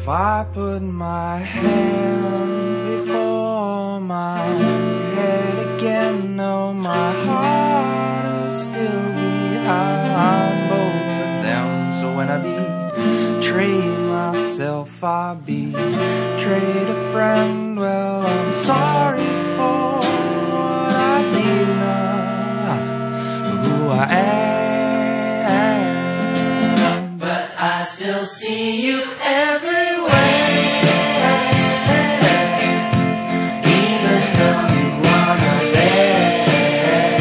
If I put my hands before my head again, no, my heart will still behind both of them. So when I betray myself, I betrayed a friend. Well, I'm sorry for what I did not, who I am. But I still see you everywhere. Even though you wanna there.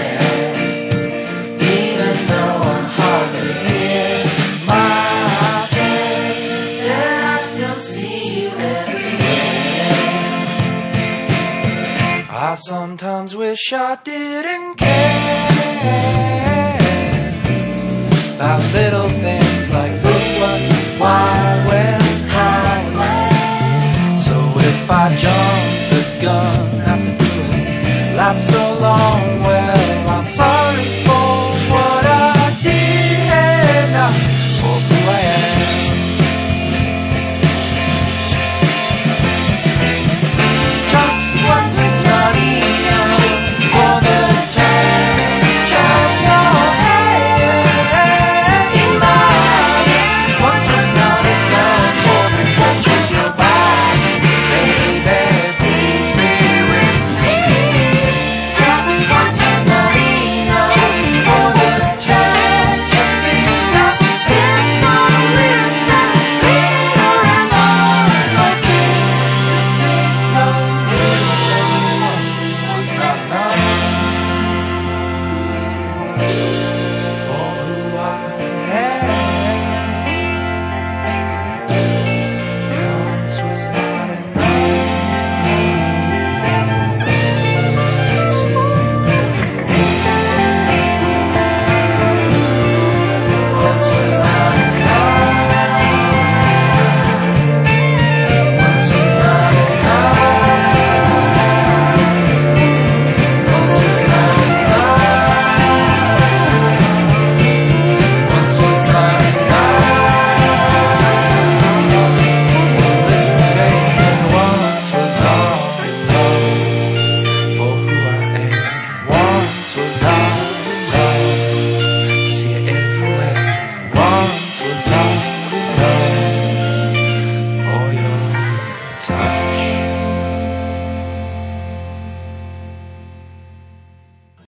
Even though I'm hardly here. My face, and I still see you everywhere. I sometimes wish I didn't care about little things